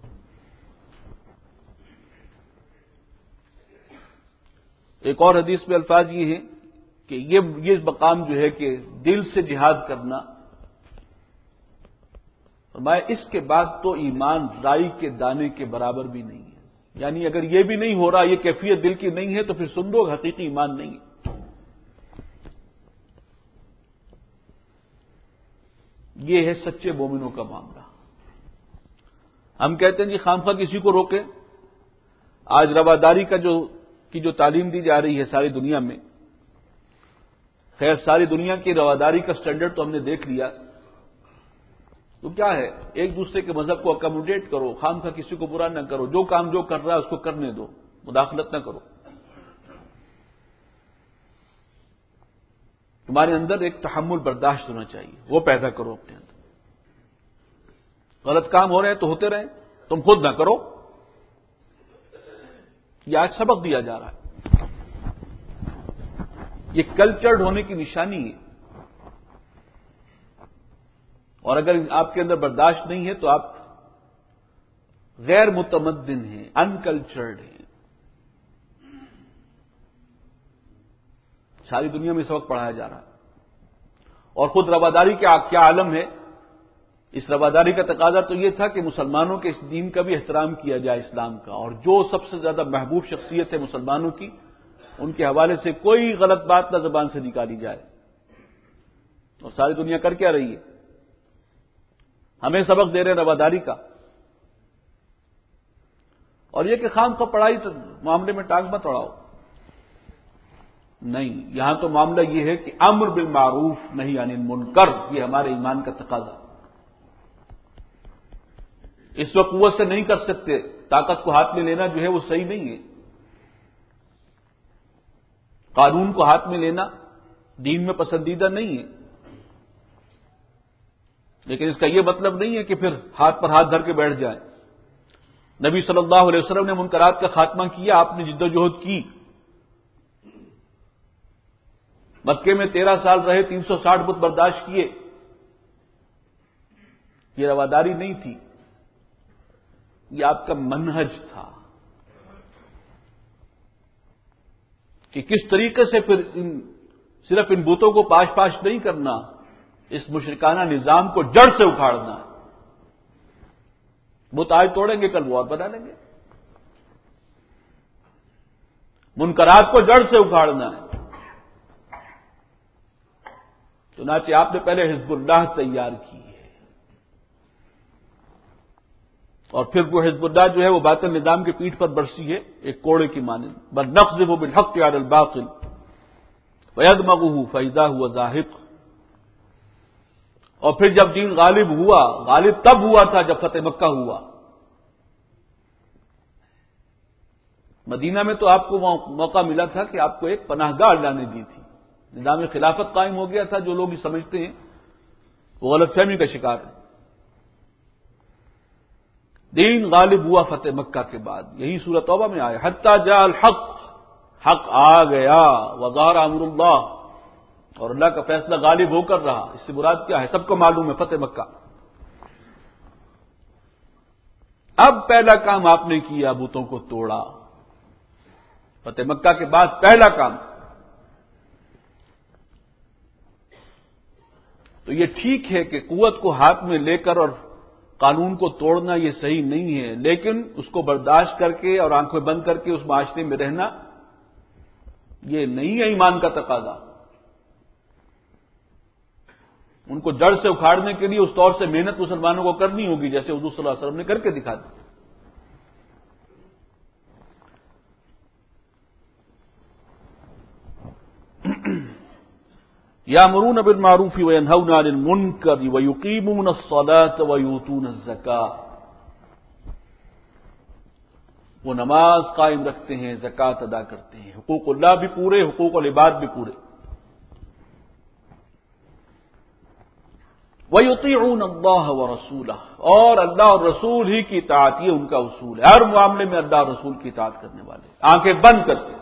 ایک اور حدیث میں الفاظ یہ ہیں کہ یہ یہ مقام جو ہے کہ دل سے جہاد کرنا، فرمایا اس کے بعد تو ایمان رائی کے دانے کے برابر بھی نہیں ہے، یعنی اگر یہ بھی نہیں ہو رہا، یہ کیفیت دل کی نہیں ہے، تو پھر سن لو حقیقی ایمان نہیں ہے۔ یہ ہے سچے مومنوں کا معاملہ۔ ہم کہتے ہیں جی خامخواہ کسی کو روکے، آج رواداری کا جو کی جو تعلیم دی جا رہی ہے ساری دنیا میں، خیر ساری دنیا کی رواداری کا سٹینڈرڈ تو ہم نے دیکھ لیا، تو کیا ہے، ایک دوسرے کے مذہب کو اکاموڈیٹ کرو، خامخواہ کسی کو برا نہ کرو، جو کام جو کر رہا ہے اس کو کرنے دو، مداخلت نہ کرو۔ تمہارے اندر ایک تحمل برداشت ہونا چاہیے، وہ پیدا کرو اپنے اندر۔ غلط کام ہو رہے ہیں تو ہوتے رہیں، تم خود نہ کرو۔ یہ آج سبق دیا جا رہا ہے، یہ کلچرڈ ہونے کی نشانی ہے، اور اگر آپ کے اندر برداشت نہیں ہے تو آپ غیر متمدن ہیں، انکلچرڈ ہیں۔ ساری دنیا میں سبق پڑھایا جا رہا ہے، اور خود رواداری کا کیا عالم ہے۔ اس رواداری کا تقاضا تو یہ تھا کہ مسلمانوں کے اس دین کا بھی احترام کیا جائے، اسلام کا، اور جو سب سے زیادہ محبوب شخصیت ہے مسلمانوں کی، ان کے حوالے سے کوئی غلط بات نہ زبان سے نکالی جائے۔ اور ساری دنیا کر کیا رہی ہے، ہمیں سبق دے رہے رواداری کا۔ اور یہ کہ خام خواہ پڑھائی تو معاملے میں ٹانگ مت اڑاؤ، نہیں، یہاں تو معاملہ یہ ہے کہ امر بالمعروف نہی عن المنکر، یہ ہمارے ایمان کا تقاضا۔ اس وقت قوت سے نہیں کر سکتے، طاقت کو ہاتھ میں لینا جو ہے وہ صحیح نہیں ہے۔ قانون کو ہاتھ میں لینا دین میں پسندیدہ نہیں ہے، لیکن اس کا یہ مطلب نہیں ہے کہ پھر ہاتھ پر ہاتھ دھر کے بیٹھ جائیں۔ نبی صلی اللہ علیہ وسلم نے منکرات کا خاتمہ کیا، آپ نے جد و جہد کی، مکے میں تیرہ سال رہے، تین سو ساٹھ بت برداشت کیے۔ یہ رواداری نہیں تھی، یہ آپ کا منہج تھا کہ کس طریقے سے پھر ان صرف ان بتوں کو پاش پاش نہیں کرنا، اس مشرکانہ نظام کو جڑ سے اکھاڑنا ہے۔ بت آج توڑیں گے کل وہ اور بنا لیں گے، منکرات کو جڑ سے اکھاڑنا ہے۔ چنانچہ آپ نے پہلے حزب اللہ تیار کی ہے، اور پھر وہ حزب اللہ جو ہے وہ باطل نظام کی پیٹھ پر برسی ہے، ایک کوڑے کی مانند۔ بل نقذف بالحق علی الباطل فیدمغہ فاذا هو زاہق۔ اور پھر جب دین غالب ہوا، غالب تب ہوا تھا جب فتح مکہ ہوا۔ مدینہ میں تو آپ کو موقع ملا تھا کہ آپ کو ایک پناہ گاہ اللہ نے دی تھی، نظام خلافت قائم ہو گیا تھا۔ جو لوگ یہ سمجھتے ہیں وہ غلط فہمی کا شکار ہے۔ دین غالب ہوا فتح مکہ کے بعد، یہی سورۃ توبہ میں آیا، حتی جاء الحق، حق آ گیا، وظہر امر اللہ، اور اللہ کا فیصلہ غالب ہو کر رہا۔ اس سے مراد کیا ہے سب کو معلوم ہے، فتح مکہ۔ اب پہلا کام آپ نے کیا، بتوں کو توڑا۔ فتح مکہ کے بعد پہلا کام، تو تو یہ ٹھیک ہے کہ قوت کو ہاتھ میں لے کر اور قانون کو توڑنا یہ صحیح نہیں ہے، لیکن اس کو برداشت کر کے اور آنکھیں بند کر کے اس معاشرے میں رہنا یہ نہیں ہے ایمان کا تقاضا۔ ان کو جڑ سے اکھاڑنے کے لیے اس طور سے محنت مسلمانوں کو کرنی ہوگی جیسے حضور صلی اللہ علیہ وسلم نے کر کے دکھا دی۔ یامرون بالمعروف وینہون عن المنکر ویقیمون الصلاۃ ویؤتون الزکاۃ، وہ نماز قائم رکھتے ہیں، زکوٰۃ ادا کرتے ہیں، حقوق اللہ بھی پورے، حقوق العباد بھی پورے۔ وَيُطِيعُونَ اللَّهَ وَرَسُولَهُ، اور اللہ اور رسول ہی کی اطاعت، یہ ان کا اصول ہے، ہر معاملے میں اللہ اور رسول کی اطاعت کرنے والے، آنکھیں بند کرتے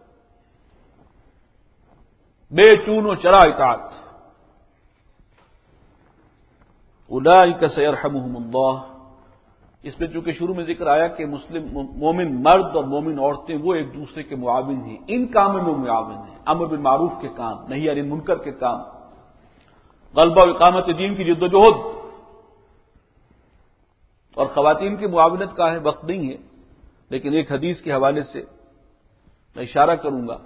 بے چون و چرا اطاعت۔ اولئک سیرحمہم اللہ، اس میں چونکہ شروع میں ذکر آیا کہ مسلم مومن مرد اور مومن عورتیں وہ ایک دوسرے کے معاون ہیں، ان کاموں میں معاون ہیں، امر بالمعروف کے کام، نہی عن المنکر کے کام، غلبہ و اقامت دین کی جد و جہد۔ اور خواتین کی معاونت کا ہے، وقت نہیں ہے، لیکن ایک حدیث کے حوالے سے میں اشارہ کروں گا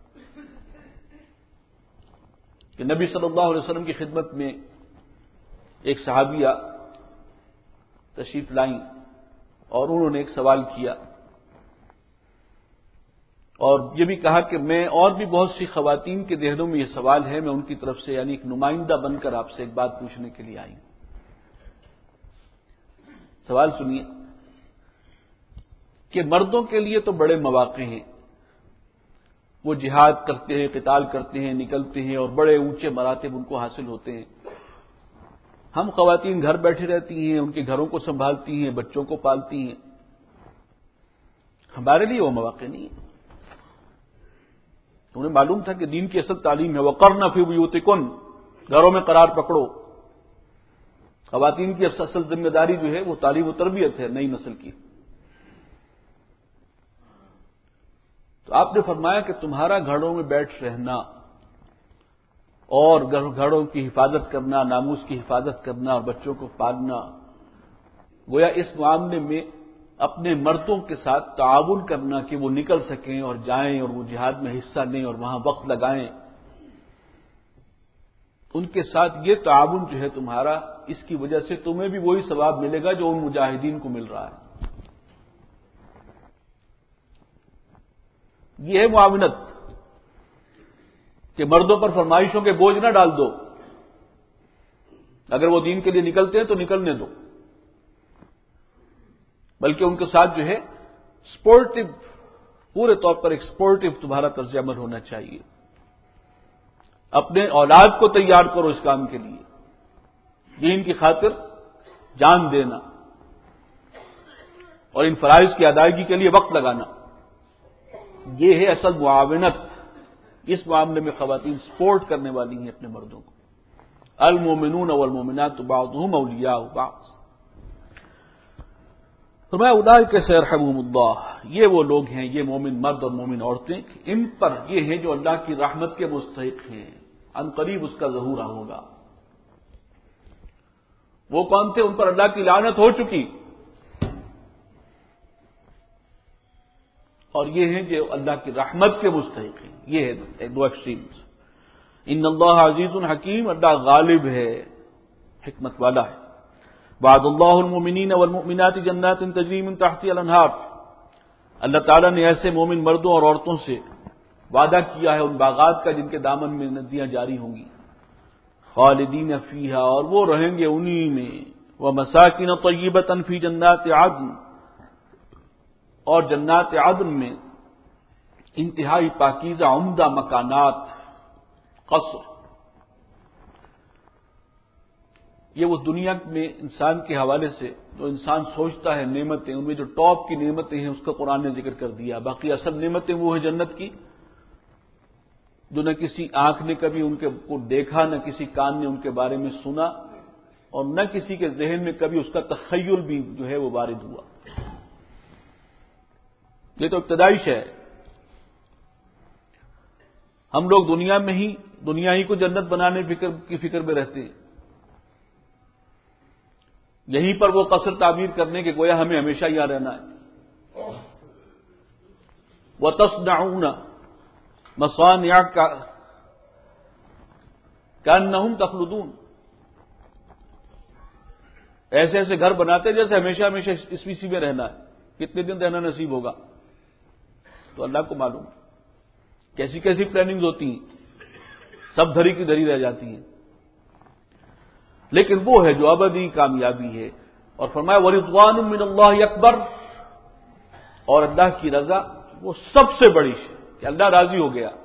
کہ نبی صلی اللہ علیہ وسلم کی خدمت میں ایک صحابیہ تشریف لائیں اور انہوں نے ایک سوال کیا، اور یہ بھی کہا کہ میں اور بھی بہت سی خواتین کے ذہنوں میں یہ سوال ہے، میں ان کی طرف سے یعنی ایک نمائندہ بن کر آپ سے ایک بات پوچھنے کے لیے آئی ہوں۔ سوال سنیے کہ مردوں کے لیے تو بڑے مواقع ہیں، وہ جہاد کرتے ہیں، قتال کرتے ہیں، نکلتے ہیں اور بڑے اونچے مراتب ان کو حاصل ہوتے ہیں۔ ہم خواتین گھر بیٹھی رہتی ہیں، ان کے گھروں کو سنبھالتی ہیں، بچوں کو پالتی ہیں، ہمارے لیے وہ مواقع نہیں ہے۔ انہیں معلوم تھا کہ دین کی اصل تعلیم ہے وَقَرْنَ فِي بُيُوتِكُنَّ، گھروں میں قرار پکڑو۔ خواتین کی اصل ذمہ داری جو ہے وہ تعلیم و تربیت ہے نئی نسل کی۔ تو آپ نے فرمایا کہ تمہارا گھروں میں بیٹھ رہنا اور گھروں کی حفاظت کرنا، ناموس کی حفاظت کرنا اور بچوں کو پالنا، گویا اس معاملے میں اپنے مردوں کے ساتھ تعاون کرنا کہ وہ نکل سکیں اور جائیں اور وہ جہاد میں حصہ لیں اور وہاں وقت لگائیں، ان کے ساتھ یہ تعاون جو ہے تمہارا، اس کی وجہ سے تمہیں بھی وہی ثواب ملے گا جو ان مجاہدین کو مل رہا ہے۔ یہ ہے معاونت کہ مردوں پر فرمائشوں کے بوجھ نہ ڈال دو، اگر وہ دین کے لیے نکلتے ہیں تو نکلنے دو، بلکہ ان کے ساتھ جو ہے سپورٹو، پورے طور پر ایک سپورٹو تمہارا طرز عمل ہونا چاہیے۔ اپنے اولاد کو تیار کرو اس کام کے لیے، دین کی خاطر جان دینا اور ان فرائض کی ادائیگی کے لیے وقت لگانا، یہ ہے اصل معاونت۔ اس معاملے میں خواتین سپورٹ کرنے والی ہیں اپنے مردوں کو۔ المومنون والمومنات بعضهم اولیاء بعض، فرمایا اولئک سیرحمہم اللہ، یہ وہ لوگ ہیں، یہ مومن مرد اور مومن عورتیں، ان پر یہ ہیں جو اللہ کی رحمت کے مستحق ہیں، ان قریب اس کا ظہور ہوگا۔ وہ کون تھے؟ ان پر اللہ کی لعنت ہو چکی، اور یہ ہیں جو اللہ کی رحمت کے مستحق ہیں۔ یہ ہے دو ایکسٹریمز۔ ان اللہ عزیز حکیم، اللہ غالب ہے، حکمت والا ہے۔ وعد اللہ المؤمنین والمؤمنات جنات تجری من تحتها الانہار، اللہ تعالیٰ نے ایسے مومن مردوں اور عورتوں سے وعدہ کیا ہے ان باغات کا جن کے دامن میں ندیاں جاری ہوں گی، خالدین فیہا، اور وہ رہیں گے انہی میں، ومساکن طیبۃ فی جنات عدن، اور جنات عدن میں انتہائی پاکیزہ عمدہ مکانات، قصر۔ یہ وہ دنیا میں انسان کے حوالے سے جو انسان سوچتا ہے نعمتیں، ان میں جو ٹاپ کی نعمتیں ہیں اس کا قرآن نے ذکر کر دیا، باقی اصل نعمتیں وہ ہیں جنت کی جو نہ کسی آنکھ نے کبھی ان کے کو دیکھا، نہ کسی کان نے ان کے بارے میں سنا، اور نہ کسی کے ذہن میں کبھی اس کا تخیل بھی جو ہے وہ وارد ہوا۔ یہ تو ابتدائی شے ہے۔ ہم لوگ دنیا میں ہی دنیا ہی کو جنت بنانے فکر کی فکر میں رہتے ہیں، یہیں پر وہ قصر تعمیر کرنے کے گویا ہمیں ہمیشہ یہاں رہنا ہے. وَتَصْنَعُونَ مَصَانِعَ كَأَنَّهُمْ تَخْلُدُونَ، ایسے ایسے گھر بناتے جیسے ہمیشہ ہمیشہ اس اسی میں رہنا ہے. کتنے دن رہنا نصیب ہوگا تو اللہ کو معلوم. کیسی کیسی پلاننگز ہوتی ہیں، سب دھری کی دھری رہ جاتی ہیں. لیکن وہ ہے جو ابدی کامیابی ہے. اور فرمایا وَرِضْوَانٌ مِّنَ اللَّهِ اکبر، اور اللہ کی رضا وہ سب سے بڑی ہے کہ اللہ راضی ہو گیا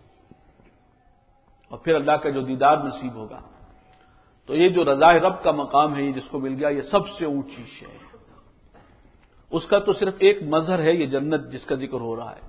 اور پھر اللہ کا جو دیدار نصیب ہوگا. تو یہ جو رضا رب کا مقام ہے، یہ جس کو مل گیا، یہ سب سے اونچی شے ہے. اس کا تو صرف ایک مظہر ہے یہ جنت جس کا ذکر ہو رہا ہے.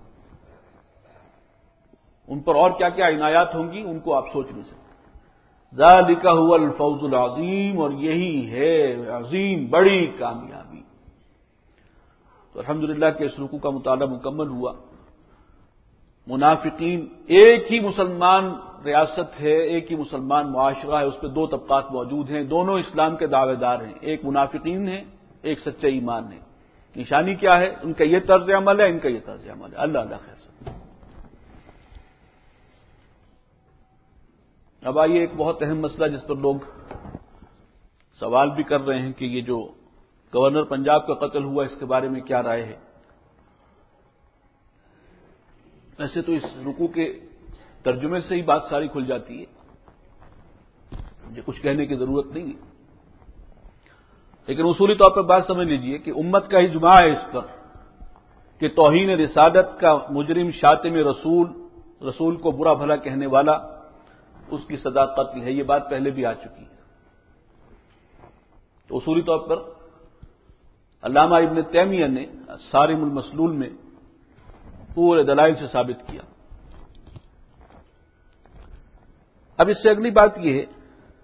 ان پر اور کیا کیا عنایات ہوں گی ان کو آپ سوچ نہیں سکتے. ذالک هو الفوز العظیم، اور یہی ہے عظیم بڑی کامیابی. تو الحمدللہ کہ اس رکوع کا مطالعہ مکمل ہوا. منافقین، ایک ہی مسلمان ریاست ہے، ایک ہی مسلمان معاشرہ ہے، اس پہ دو طبقات موجود ہیں، دونوں اسلام کے دعوے دار ہیں. ایک منافقین ہیں، ایک سچے ایمان ہیں. نشانی کیا ہے؟ ان کا یہ طرز عمل ہے، ان کا یہ طرز عمل ہے. اللہ اللہ خیر سے. اب آئیے ایک بہت اہم مسئلہ جس پر لوگ سوال بھی کر رہے ہیں کہ یہ جو گورنر پنجاب کا قتل ہوا اس کے بارے میں کیا رائے ہے. ایسے تو اس رکوع کے ترجمے سے ہی بات ساری کھل جاتی ہے، مجھے کچھ کہنے کی ضرورت نہیں ہے. لیکن اصولی طور پر بات سمجھ لیجئے کہ امت کا اجماع ہے اس پر کہ توہین رسالت کا مجرم، شاتم رسول، رسول کو برا بھلا کہنے والا، اس کی سزا قتل ہے. یہ بات پہلے بھی آ چکی ہے. تو اصولی طور پر علامہ ابن تیمیہ نے صارم المسلول میں پورے دلائل سے ثابت کیا. اب اس سے اگلی بات یہ ہے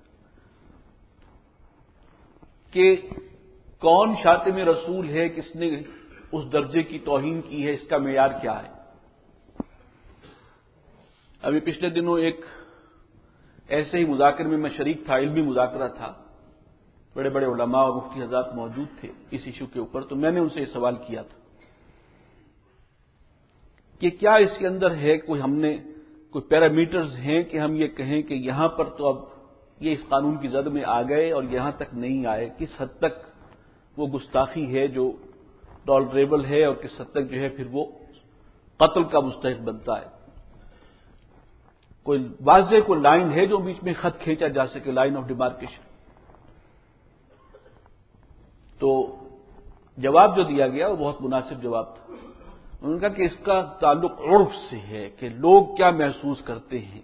کہ کون شاتم رسول ہے، کس نے اس درجے کی توہین کی ہے، اس کا معیار کیا ہے. ابھی پچھلے دنوں ایک ایسے ہی مذاکرے میں میں شریک تھا، علمی مذاکرہ تھا، بڑے بڑے علماء اور مفتی حضرات موجود تھے اس ایشو کے اوپر. تو میں نے ان سے یہ سوال کیا تھا کہ کیا اس کے اندر ہے کوئی، ہم نے کوئی پیرامیٹرز ہیں کہ ہم یہ کہیں کہ یہاں پر تو اب یہ اس قانون کی زد میں آ گئے اور یہاں تک نہیں آئے. کس حد تک وہ گستاخی ہے جو ٹالریبل ہے اور کس حد تک جو ہے پھر وہ قتل کا مستحق بنتا ہے. کوئی واضح کوئی لائن ہے جو بیچ میں خط کھینچا جا سکے، لائن آف ڈیمارکیشن. تو جواب جو دیا گیا وہ بہت مناسب جواب تھا. انہوں نے کہا کہ اس کا تعلق عرف سے ہے کہ لوگ کیا محسوس کرتے ہیں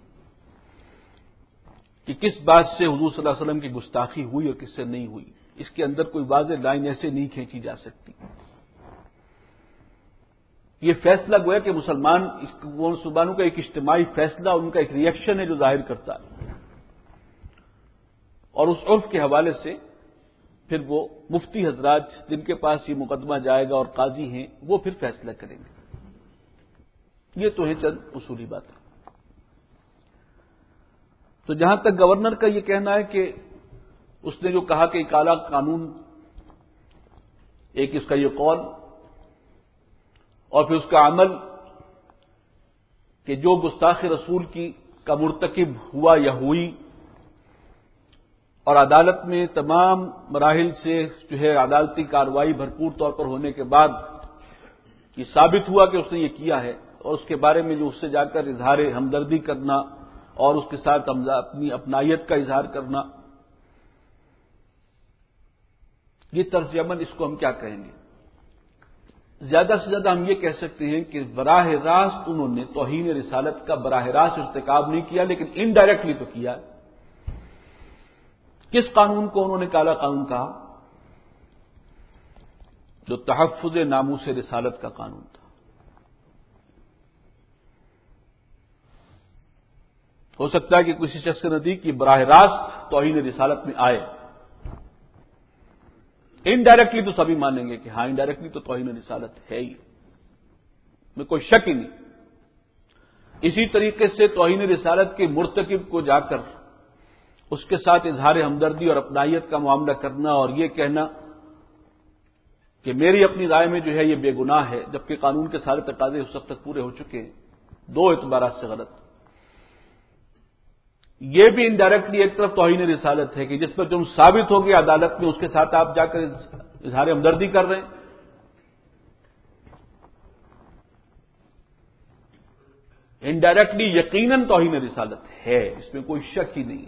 کہ کس بات سے حضور صلی اللہ علیہ وسلم کی گستاخی ہوئی اور کس سے نہیں ہوئی. اس کے اندر کوئی واضح لائن ایسے نہیں کھینچی جا سکتی. یہ فیصلہ گویا کہ مسلمان مسلمانوں کا ایک اجتماعی فیصلہ، ان کا ایک ری ایکشن ہے جو ظاہر کرتا ہے. اور اس عرف کے حوالے سے پھر وہ مفتی حضرات جن کے پاس یہ مقدمہ جائے گا اور قاضی ہیں وہ پھر فیصلہ کریں گے. یہ تو ہے چند اصولی بات. تو جہاں تک گورنر کا یہ کہنا ہے کہ اس نے جو کہا کہ کالا قانون، ایک اس کا یہ قول اور پھر اس کا عمل کہ جو گستاخ رسول کی کا مرتکب ہوا یا ہوئی اور عدالت میں تمام مراحل سے جو ہے عدالتی کارروائی بھرپور طور پر ہونے کے بعد یہ ثابت ہوا کہ اس نے یہ کیا ہے، اور اس کے بارے میں جو اس سے جا کر اظہار ہمدردی کرنا اور اس کے ساتھ اپنی اپنائیت کا اظہار کرنا، یہ طرز عمل اس کو ہم کیا کہیں گے؟ زیادہ سے زیادہ ہم یہ کہہ سکتے ہیں کہ براہ راست انہوں نے توہین رسالت کا براہ راست ارتکاب نہیں کیا، لیکن انڈائریکٹلی تو کیا. کس قانون کو انہوں نے کالا قانون کہا؟ جو تحفظ ناموس رسالت کا قانون تھا. ہو سکتا ہے کہ کسی شخص کے نزدیک کی براہ راست توہین رسالت میں آئے، انڈائریکٹلی تو سبھی مانیں گے کہ ہاں انڈائریکٹلی تو توہین رسالت ہے ہی، میں کوئی شک ہی نہیں. اسی طریقے سے توہین رسالت کے مرتکب کو جا کر اس کے ساتھ اظہار ہمدردی اور اپنائیت کا معاملہ کرنا اور یہ کہنا کہ میری اپنی رائے میں جو ہے یہ بے گناہ ہے، جبکہ قانون کے سارے تقاضے اس وقت تک پورے ہو چکے ہیں، دو اعتبارات سے غلط۔ یہ بھی انڈائریکٹلی ایک طرف توہین رسالت ہے کہ جس پر جرم ثابت ہو گیا عدالت میں، اس کے ساتھ آپ جا کر اظہار ہمدردی کر رہے ہیں۔ انڈائریکٹلی یقیناً توہین رسالت ہے، اس میں کوئی شک ہی نہیں۔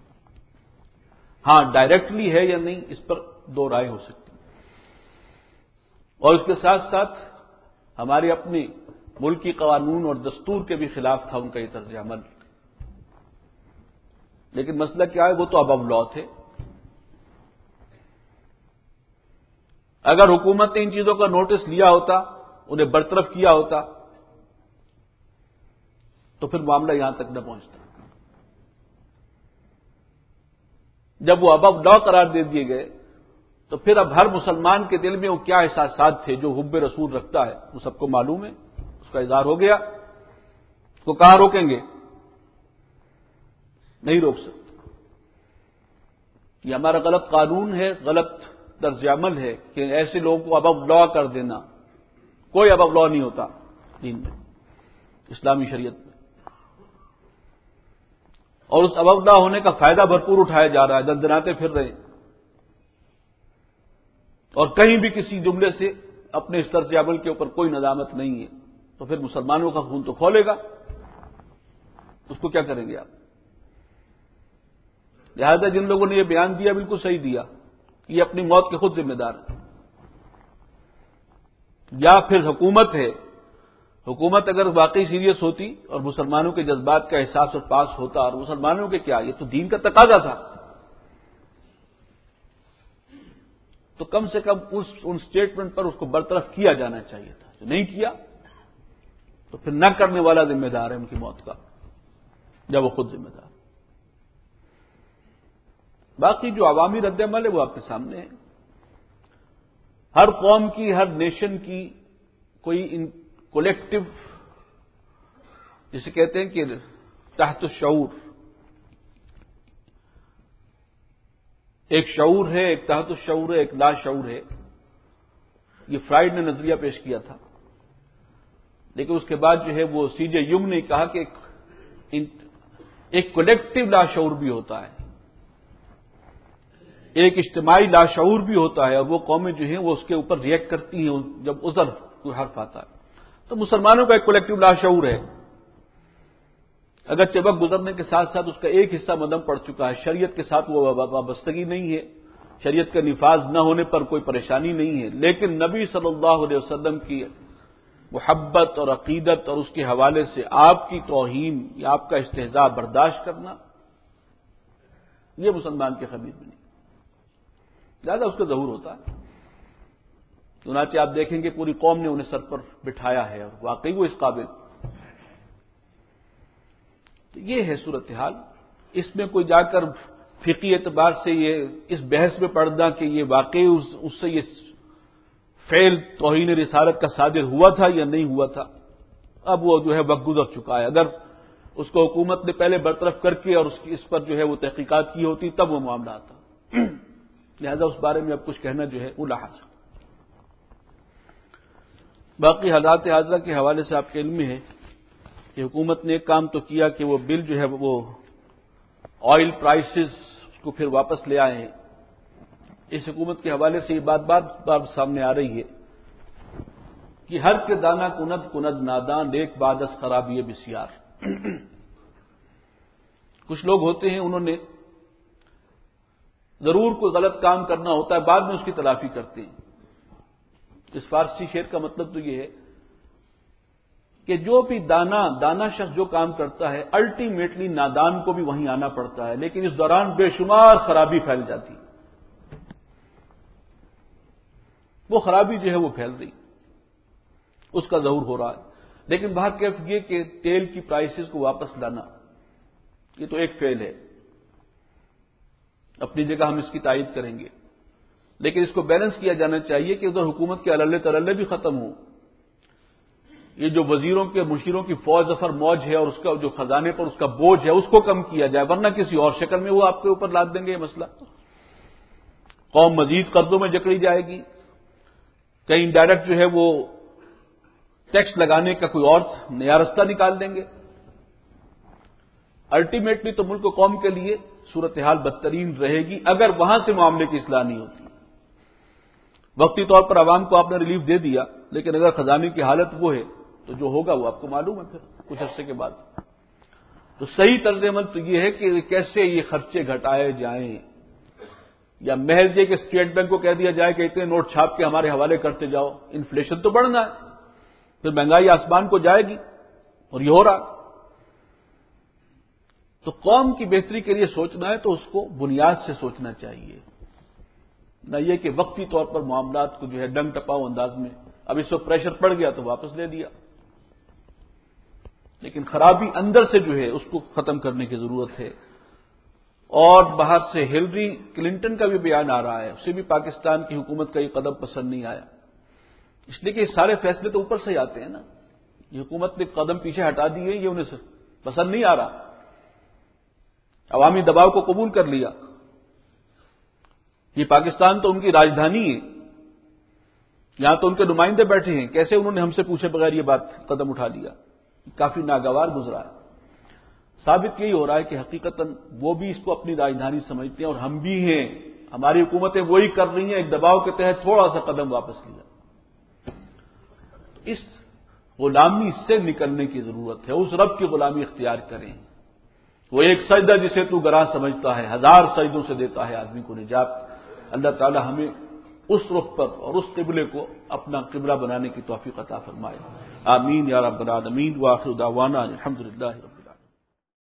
ہاں ڈائریکٹلی ہے یا نہیں، اس پر دو رائے ہو سکتی، اور اس کے ساتھ ساتھ ہمارے اپنے ملکی قانون اور دستور کے بھی خلاف تھا ان کا یہ طرز عمل۔ لیکن مسئلہ کیا ہے، وہ تو اب اب لا تھے۔ اگر حکومت نے ان چیزوں کا نوٹس لیا ہوتا، انہیں برطرف کیا ہوتا، تو پھر معاملہ یہاں تک نہ پہنچتا۔ جب وہ اب اب لا قرار دے دیے گئے تو پھر اب ہر مسلمان کے دل میں وہ کیا احساسات تھے جو حب رسول رکھتا ہے وہ سب کو معلوم ہے، اس کا اظہار ہو گیا۔ اس کو کہاں روکیں گے؟ نہیں روک سکتے۔ یہ ہمارا غلط قانون ہے، غلط طرز عمل ہے کہ ایسے لوگوں کو اب اب لا کر دینا۔ کوئی اب اب لا نہیں ہوتا دین میں، اسلامی شریعت میں، اور اس اب اب لا ہونے کا فائدہ بھرپور اٹھایا جا رہا ہے، دندناتے پھر رہے ہیں، اور کہیں بھی کسی جملے سے اپنے اس طرز عمل کے اوپر کوئی ندامت نہیں ہے، تو پھر مسلمانوں کا خون تو کھولے گا، اس کو کیا کریں گے آپ؟ لہذا جن لوگوں نے یہ بیان دیا بالکل صحیح دیا، یہ اپنی موت کے خود ذمہ دار ہیں۔ یا پھر حکومت ہے، حکومت اگر واقعی سیریس ہوتی اور مسلمانوں کے جذبات کا احساس اور پاس ہوتا، اور مسلمانوں کے کیا، یہ تو دین کا تقاضا تھا، تو کم سے کم اس ان سٹیٹمنٹ پر اس کو برطرف کیا جانا چاہیے تھا۔ جو نہیں کیا تو پھر نہ کرنے والا ذمہ دار ہے ان کی موت کا، جب وہ خود ذمہ دار۔ باقی جو عوامی رد عمل ہے وہ آپ کے سامنے ہے۔ ہر قوم کی، ہر نیشن کی کوئی کولیکٹو، جسے کہتے ہیں کہ تحت الشعور، ایک شعور ہے، ایک تحت الشعور ہے، ایک لا شعور ہے۔ یہ فرائیڈ نے نظریہ پیش کیا تھا، لیکن اس کے بعد جو ہے وہ سی جے ینگ نے کہا کہ ایک, ایک کولیکٹو لا شعور بھی ہوتا ہے، ایک اجتماعی لاشعور بھی ہوتا ہے، اور وہ قومیں جو ہیں وہ اس کے اوپر ریئیکٹ کرتی ہیں جب عذر کوئی حرف آتا ہے۔ تو مسلمانوں کا ایک کولیکٹو لاشعور ہے، اگرچہ وقت گزرنے کے ساتھ ساتھ اس کا ایک حصہ مدم پڑ چکا ہے، شریعت کے ساتھ وہ وابستگی نہیں ہے، شریعت کا نفاذ نہ ہونے پر کوئی پریشانی نہیں ہے، لیکن نبی صلی اللہ علیہ وسلم کی محبت اور عقیدت اور اس کے حوالے سے آپ کی توہین یا آپ کا استہزاء برداشت کرنا، یہ مسلمان کے خبیر میں نہیں، زیادہ اس کا ظہور ہوتا ہے۔ چنانچہ آپ دیکھیں گے پوری قوم نے انہیں سر پر بٹھایا ہے، اور واقعی وہ اس قابل۔ تو یہ ہے صورتحال۔ اس میں کوئی جا کر فقہی اعتبار سے یہ اس بحث میں پڑنا کہ یہ واقعی اس, اس سے یہ فعل توہین رسالت کا صادر ہوا تھا یا نہیں ہوا تھا، اب وہ جو ہے وقت گزر چکا ہے۔ اگر اس کو حکومت نے پہلے برطرف کر کے اور اس, کی اس پر جو ہے وہ تحقیقات کی ہوتی تب وہ معاملہ آتا، لہذا اس بارے میں اب کچھ کہنا جو ہے وہ لاحق۔ باقی حالات حاضرہ کے حوالے سے آپ کے علم میں ہے کہ حکومت نے ایک کام تو کیا کہ وہ بل جو ہے وہ آئل پرائسز کو پھر واپس لے آئے ہیں۔ اس حکومت کے حوالے سے یہ بات بار بار سامنے آ رہی ہے کہ ہر کے دانہ کند کند نادان ایک بادس خرابی بسیار۔ کچھ لوگ ہوتے ہیں انہوں نے ضرور کوئی غلط کام کرنا ہوتا ہے، بعد میں اس کی تلافی کرتے ہیں۔ اس فارسی شعر کا مطلب تو یہ ہے کہ جو بھی دانا دانا شخص جو کام کرتا ہے الٹیمیٹلی نادان کو بھی وہیں آنا پڑتا ہے، لیکن اس دوران بے شمار خرابی پھیل جاتی ہے، وہ خرابی جو ہے وہ پھیل رہی، اس کا ظہور ہو رہا ہے۔ لیکن بات کیف یہ کہ تیل کی پرائسز کو واپس لانا یہ تو ایک فعل ہے، اپنی جگہ ہم اس کی تائید کریں گے، لیکن اس کو بیلنس کیا جانا چاہیے کہ ادھر حکومت کے عللے ترلے بھی ختم ہوں، یہ جو وزیروں کے مشیروں کی فوج ظفر موج ہے اور اس کا جو خزانے پر اس کا بوجھ ہے اس کو کم کیا جائے، ورنہ کسی اور شکل میں وہ آپ کے اوپر لاد دیں گے یہ مسئلہ. قوم مزید قرضوں میں جکڑی جائے گی، کہیں انڈائریکٹ جو ہے وہ ٹیکس لگانے کا کوئی اور نیا رستہ نکال دیں گے. الٹیمیٹلی تو ملک و قوم کے لیے صورتحال بدترین رہے گی اگر وہاں سے معاملے کی اصلاح نہیں ہوتی. وقتی طور پر عوام کو آپ نے ریلیف دے دیا، لیکن اگر خزانے کی حالت وہ ہے تو جو ہوگا وہ آپ کو معلوم ہے پھر کچھ عرصے کے بعد. تو صحیح طرز عمل تو یہ ہے کہ کیسے یہ خرچے گھٹائے جائیں، یا محض یہ کہ اسٹیٹ بینک کو کہہ دیا جائے کہ اتنے نوٹ چھاپ کے ہمارے حوالے کرتے جاؤ. انفلیشن تو بڑھنا ہے، پھر مہنگائی آسمان کو جائے گی، اور یہ ہو رہا. تو قوم کی بہتری کے لیے سوچنا ہے تو اس کو بنیاد سے سوچنا چاہیے، نہ یہ کہ وقتی طور پر معاملات کو جو ہے ڈنگ ٹپاؤ انداز میں اب اس وقت پریشر پڑ گیا تو واپس لے دیا. لیکن خرابی اندر سے جو ہے اس کو ختم کرنے کی ضرورت ہے. اور باہر سے ہلری کلنٹن کا بھی بیان آ رہا ہے، اسے بھی پاکستان کی حکومت کا یہ قدم پسند نہیں آیا، اس لیے کہ یہ سارے فیصلے تو اوپر سے ہی آتے ہیں نا. یہ حکومت نے قدم پیچھے ہٹا دیے، یہ انہیں پسند نہیں آ رہا، عوامی دباؤ کو قبول کر لیا. یہ پاکستان تو ان کی راجدھانی ہے، یہاں تو ان کے نمائندے بیٹھے ہیں، کیسے انہوں نے ہم سے پوچھے بغیر یہ بات قدم اٹھا لیا؟ کافی ناگوار گزرا ہے. ثابت یہی ہو رہا ہے کہ حقیقتاً وہ بھی اس کو اپنی راجدھانی سمجھتے ہیں اور ہم بھی ہیں. ہماری حکومتیں وہی کر رہی ہیں، ایک دباؤ کے تحت تھوڑا سا قدم واپس لیا. اس غلامی سے نکلنے کی ضرورت ہے، اس رب کی غلامی اختیار کریں. وہ ایک سجدہ جسے تو گراں سمجھتا ہے ہزار سجدوں سے دیتا ہے آدمی کو نجات. اللہ تعالی ہمیں اس رخ پر اور اس قبلے کو اپنا قبلہ بنانے کی توفیق عطا فرمائے. آمین یا رب العالمین. وآخر دعوانا الحمدللہ.